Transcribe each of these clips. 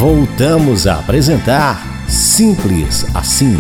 Voltamos a apresentar Simples Assim.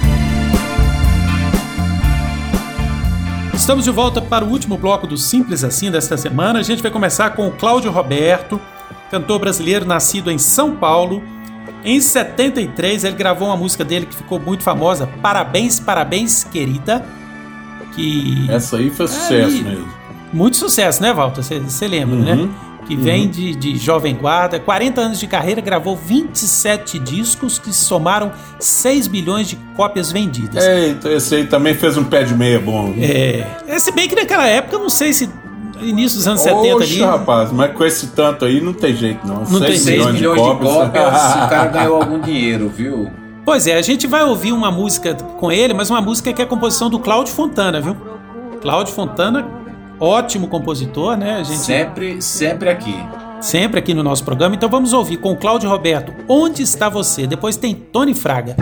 Estamos de volta para o último bloco do Simples Assim desta semana. A gente vai começar com o Cláudio Roberto, cantor brasileiro nascido em São Paulo. Em 73 ele gravou uma música dele que ficou muito famosa, Parabéns, Parabéns, Querida. Que essa aí foi sucesso mesmo. Muito sucesso, né, Walter? Você lembra, né? Que vem de Jovem Guarda, 40 anos de carreira, gravou 27 discos que somaram 6 milhões de cópias vendidas. Esse aí também fez um pé de meia bom. Se bem que naquela época, não sei se início dos anos 70 ali... rapaz, mas com esse tanto aí não tem jeito não. Não tem 6 milhões de cópias, o cara ganhou algum dinheiro, viu? Pois é, a gente vai ouvir uma música com ele, mas uma música que é composição do Cláudio Fontana, viu? Cláudio Fontana, ótimo compositor, né? A gente... Sempre aqui. Sempre aqui no nosso programa. Então vamos ouvir com o Cláudio Roberto, Onde Está Você? Depois tem Tony Fraga.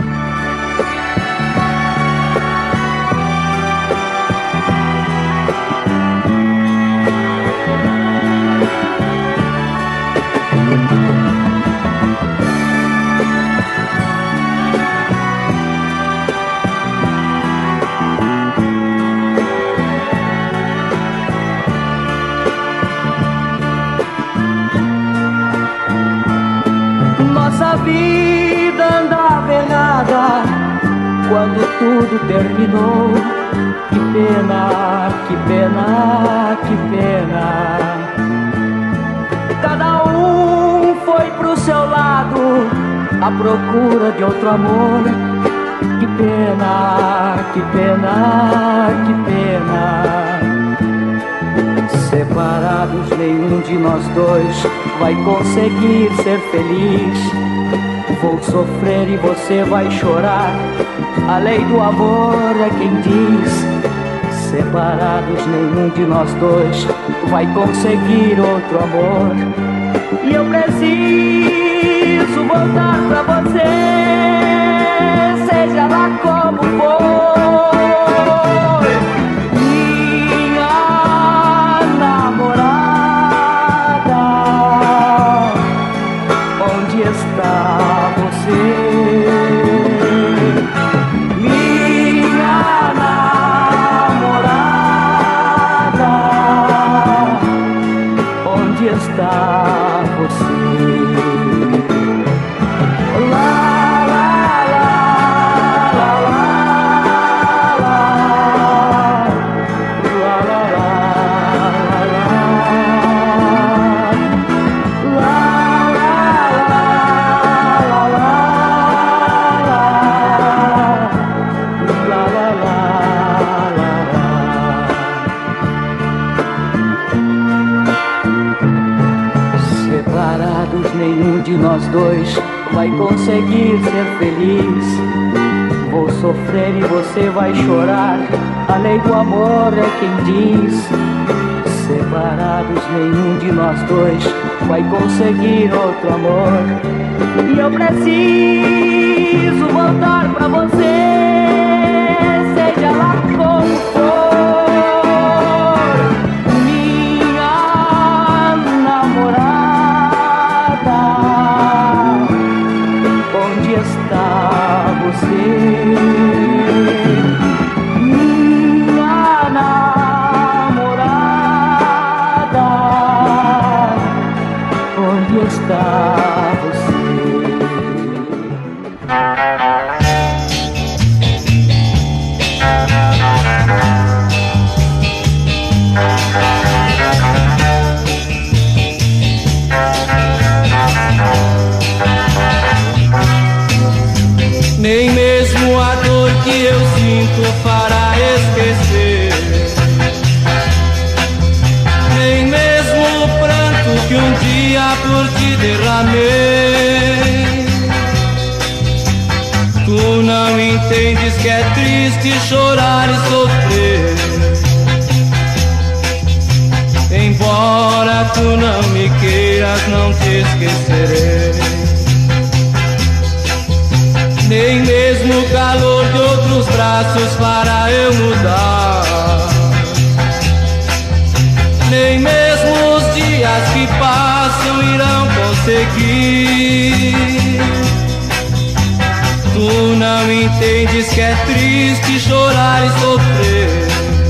Nossa vida andava errada quando tudo terminou. Que pena, que pena, que pena. Cada um foi pro seu lado à procura de outro amor. Que pena, que pena, que pena. Separados, nenhum de nós dois vai conseguir ser feliz. Vou sofrer e você vai chorar. A lei do amor é quem diz. Separados, nenhum de nós dois vai conseguir outro amor. E eu preciso voltar pra você, seja lá como for. Nós dois vai conseguir ser feliz. Vou sofrer e você vai chorar. A lei do amor é quem diz. Separados, nenhum de nós dois vai conseguir outro amor. E eu preciso voltar pra você, seja lá como for. Nem mesmo a dor que eu sinto fará esquecer. Nem mesmo o pranto que um dia por ti derramei. Tu não entendes que é triste chorar e sofrer. Embora tu não me queiras, não te esquecerei. Nem mesmo o calor de outros braços fará eu mudar. Nem mesmo os dias que passam irão seguir. Tu não entendes que é triste chorar e sofrer.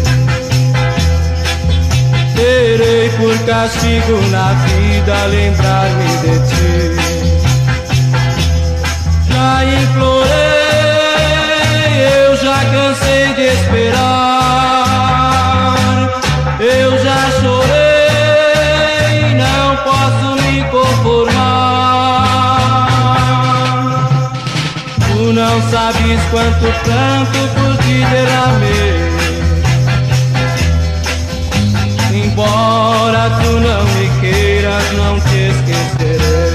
Terei por castigo na vida lembrar-me de ti. Já implorei, eu já cansei de esperar. Eu já chorei, não posso me conformar. Tu não sabes quanto pranto por ti derramei. Embora tu não me queiras, não te esquecerei.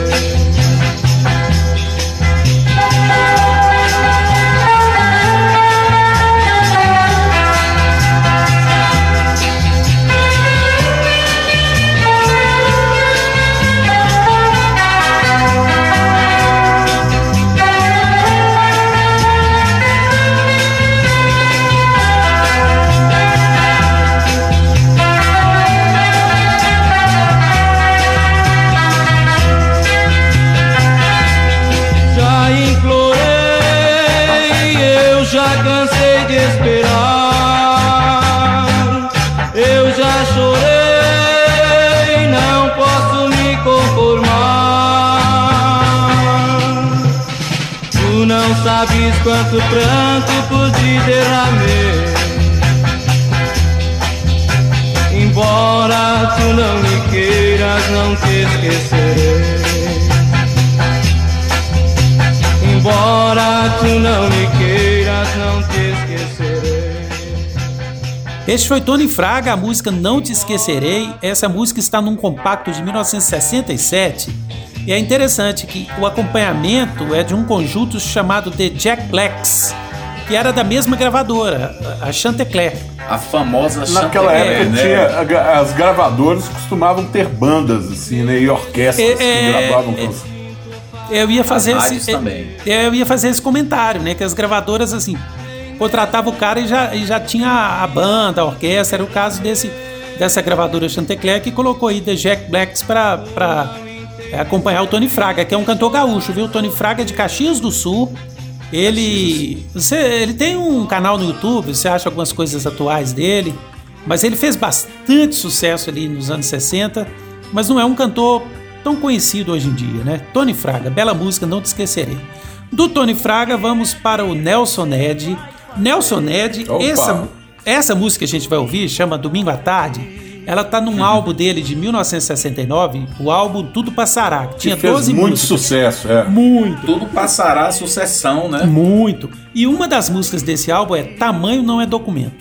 Sabes quanto pranto por ti derramei. Embora tu não me queiras, não te esquecerei. Embora tu não me queiras, não te esquecerei. Este foi Tony Fraga, a música Não Te Esquecerei. Essa música está num compacto de 1967. E é interessante que o acompanhamento é de um conjunto chamado The Jack Blacks, que era da mesma gravadora, a Chantecler. A famosa Chantecler. Naquela época tinha, as gravadoras costumavam ter bandas, assim, né? E orquestras que gravavam com eu ia fazer também. Eu ia fazer esse comentário, né? Que as gravadoras, assim, contratavam o cara e já tinha a banda, a orquestra. Era o caso dessa gravadora Chantecler, que colocou aí The Jack Blacks para acompanhar o Tony Fraga, que é um cantor gaúcho, viu? O Tony Fraga é de Caxias do Sul. Ele tem um canal no YouTube, você acha algumas coisas atuais dele, mas ele fez bastante sucesso ali nos anos 60, mas não é um cantor tão conhecido hoje em dia, né? Tony Fraga, bela música, Não Te Esquecerei. Do Tony Fraga, vamos para o Nelson Ned. Nelson Ned, essa música que a gente vai ouvir, chama Domingo à Tarde. Ela tá num álbum dele de 1969, o álbum Tudo Passará, que tinha 12 muito músicas. Sucesso, Muito. Tudo Passará, sucessão, né? Muito. E uma das músicas desse álbum é Tamanho Não É Documento,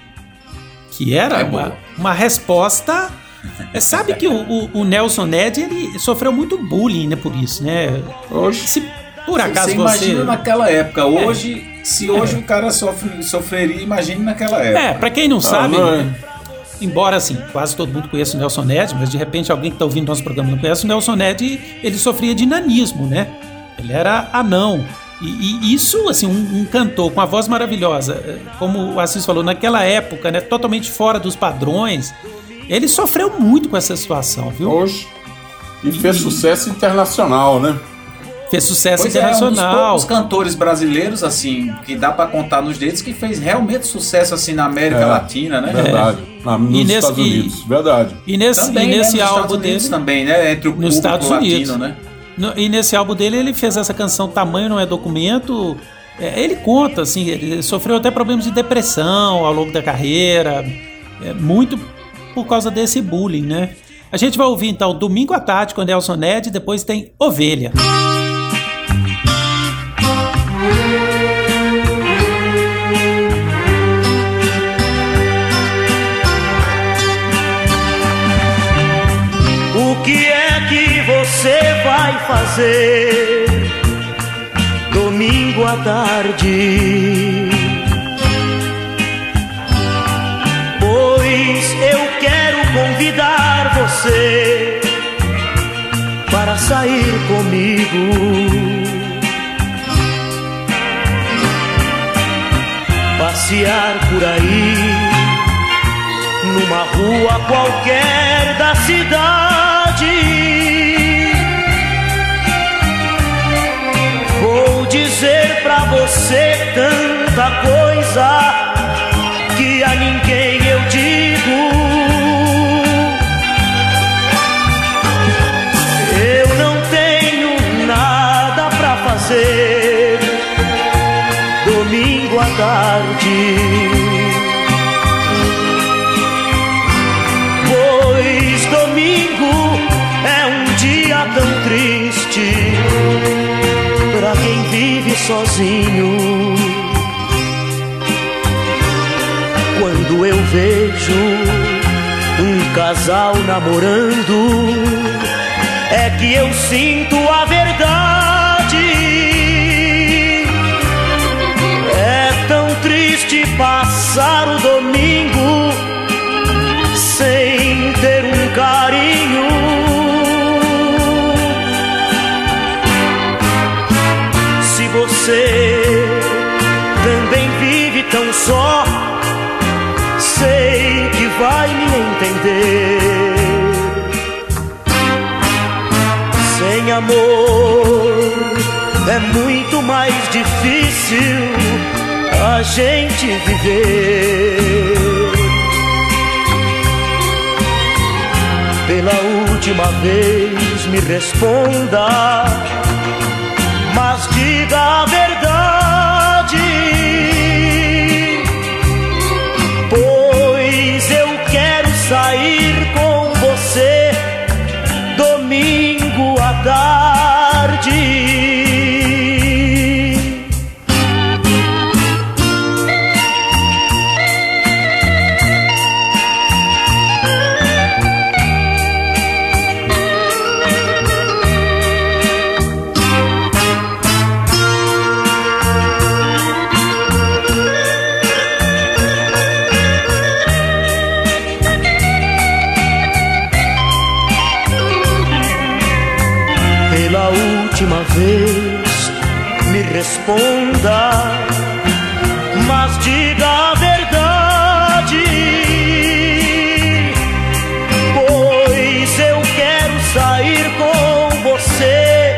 que era uma resposta. Sabe que o Nelson Ned, ele sofreu muito bullying, né, por isso, né? Se por acaso você imagina naquela época, hoje, se hoje o cara sofreria, imagine naquela época. Pra quem não sabe... Embora, assim, quase todo mundo conheça o Nelson Ned, mas de repente alguém que está ouvindo nosso programa não conhece o Nelson Ned, ele sofria de nanismo, né? Ele era anão. E isso, assim, um cantor com a voz maravilhosa, como o Assis falou, naquela época, né, totalmente fora dos padrões, ele sofreu muito com essa situação, viu? Hoje. E fez sucesso internacional, né? Fez sucesso internacional. internacional. É um dos poucos cantores brasileiros, assim, que dá pra contar nos dedos, que fez realmente sucesso, assim, na América Latina, né? Verdade. Nos Estados Unidos, verdade. E nesse álbum dele também, né? Entre o nos Estados Unidos, latino, né? E nesse álbum dele ele fez essa canção Tamanho Não É Documento. Ele conta, assim, ele sofreu até problemas de depressão ao longo da carreira, muito por causa desse bullying, né? A gente vai ouvir então Domingo à Tarde com Nelson Ned, depois tem Ovelha. O que é que você vai fazer domingo à tarde? Pois eu quero convidar você para sair comigo, passear por aí, numa rua qualquer da cidade, coisa que a ninguém eu digo. Eu não tenho nada pra fazer domingo à tarde, pois domingo é um dia tão triste pra quem vive sozinho. Quando eu vejo um casal namorando, é que eu sinto a verdade. É tão triste passar o domingo sem ter um carinho. Se você também vive tão só, sei que vai me entender. Sem amor é muito mais difícil a gente viver. Pela última vez me responda, mas diga a verdade, pois eu quero sair com você domingo à tarde. Última vez me responda, mas diga a verdade, pois eu quero sair com você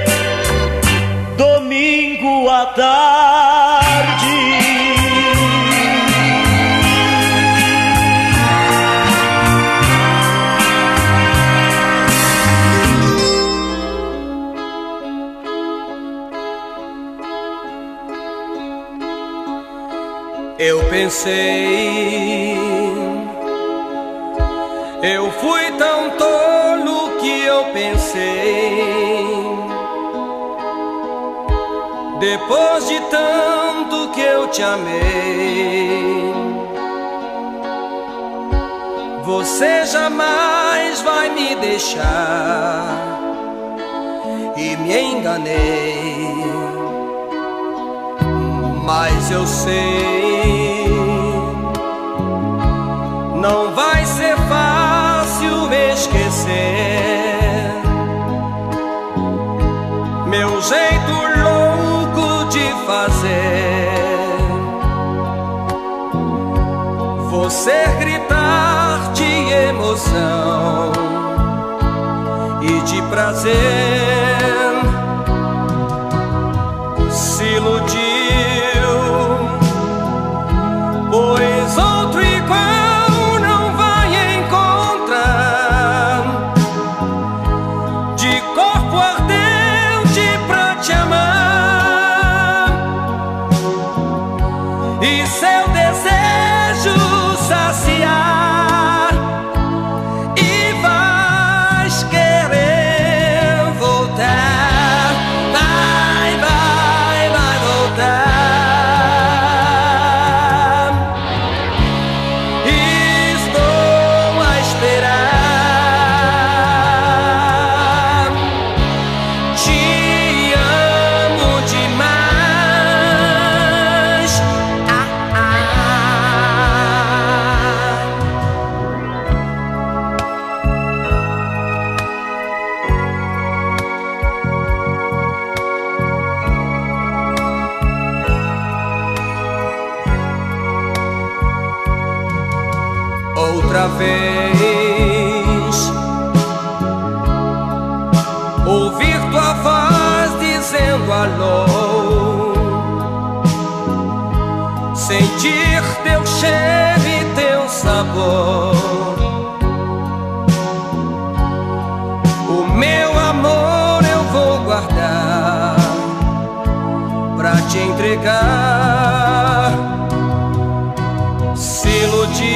domingo à tarde. Eu pensei, eu fui tão tolo que eu pensei, depois de tanto que eu te amei, você jamais vai me deixar, e me enganei. Mas eu sei, não vai ser fácil me esquecer meu jeito louco de fazer você gritar de emoção e de prazer. Se iludir, pois outro igual não vai encontrar, de corpo ardente pra te amar, e seu desejo saciar, e vais querer voltar, vai voltar. Outra vez ouvir tua voz dizendo alô, sentir teu cheiro e teu sabor. O meu amor eu vou guardar pra te entregar. Se iludiu,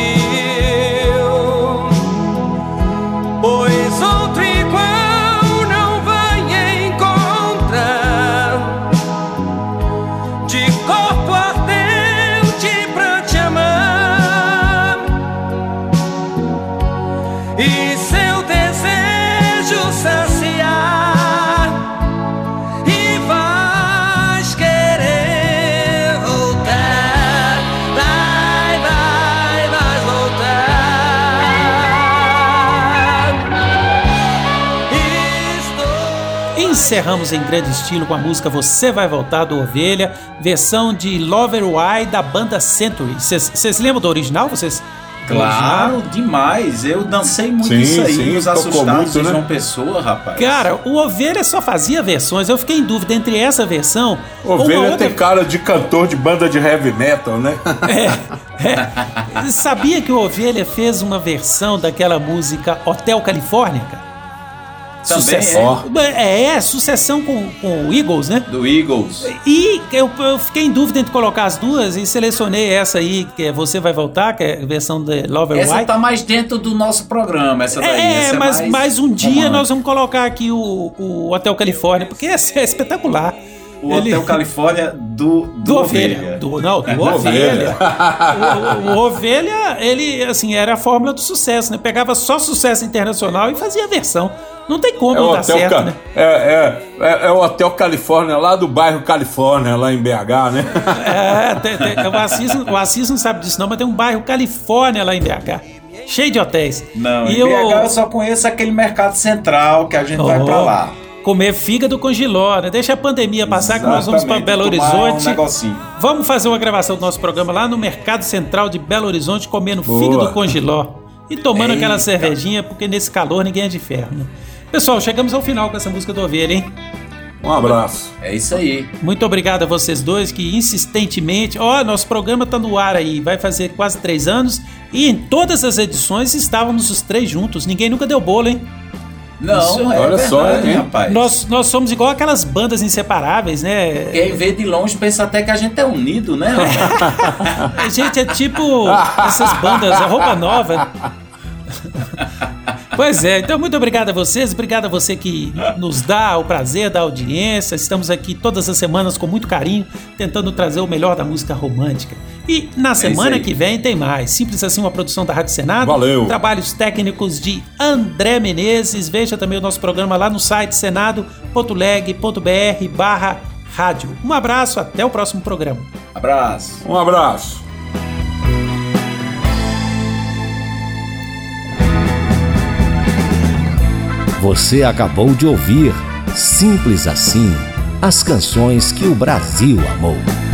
pois outro igual não vai encontrar. De corpo ardente pra te amar, e seu desejo saciar, e vais querer voltar. Vais voltar. Encerramos em grande estilo com a música Você Vai Voltar, do Ovelha, versão de Lover Why da banda Century. Vocês lembram do original? Vocês? Claro, demais. Eu dancei muito Sim, isso aí, sim, nos tocou Assustados muito, de né? João Pessoa, rapaz. Cara, o Ovelha só fazia versões. Eu fiquei em dúvida entre essa versão ou uma Ovelha outra. tem cara de cantor de banda de heavy metal, né? Sabia que o Ovelha fez uma versão daquela música Hotel Califórnia, cara? Também Sucessão. Sucessão com o Eagles, né? Do Eagles. E eu fiquei em dúvida entre colocar as duas e selecionei essa aí, que é Você Vai Voltar, que é a versão de Lover Essa White. tá mais dentro do nosso programa, essa daí. Essa mas mais um dia romântica. nós vamos colocar aqui o Hotel Califórnia, porque esse é espetacular. O Hotel Califórnia do Ovelha. Do Ovelha. O Ovelha, ele, assim, era a fórmula do sucesso, né? Pegava só sucesso internacional e fazia a versão. Não tem como não dar certo, né? É o Hotel Califórnia, lá do bairro Califórnia, lá em BH, né? O Assis não sabe disso não, mas tem um bairro Califórnia lá em BH. Cheio de hotéis. Não, e em BH eu só conheço aquele mercado central que a gente vai pra lá. Comer fígado com jiló, né? Deixa a pandemia passar. Exatamente, que nós vamos para Belo Horizonte. Vamos fazer uma gravação do nosso programa lá no Mercado Central de Belo Horizonte, comendo fígado com jiló e tomando aquela cervejinha, porque nesse calor ninguém é de ferro, né? Pessoal, chegamos ao final com essa música do Ovelha, hein? Um abraço. É isso aí. Muito obrigado a vocês dois que insistentemente... nosso programa tá no ar aí, vai fazer quase 3 anos e em todas as edições estávamos os 3 juntos. Ninguém nunca deu bolo, hein? Não, olha verdade, só, hein, rapaz. Nós somos igual aquelas bandas inseparáveis, né? Quem vê de longe pensa até que a gente é unido, né, rapaz? A gente é tipo essas bandas, a roupa nova. Pois é, então muito obrigado a vocês, obrigado a você que nos dá o prazer da audiência. Estamos aqui todas as semanas com muito carinho, tentando trazer o melhor da música romântica. E na semana que vem tem mais. Simples Assim, uma produção da Rádio Senado. Valeu. Trabalhos técnicos de André Menezes. Veja também o nosso programa lá no site senado.leg.br/rádio. Um abraço, até o próximo programa. Abraço. Um abraço. Você acabou de ouvir Simples Assim, as canções que o Brasil amou.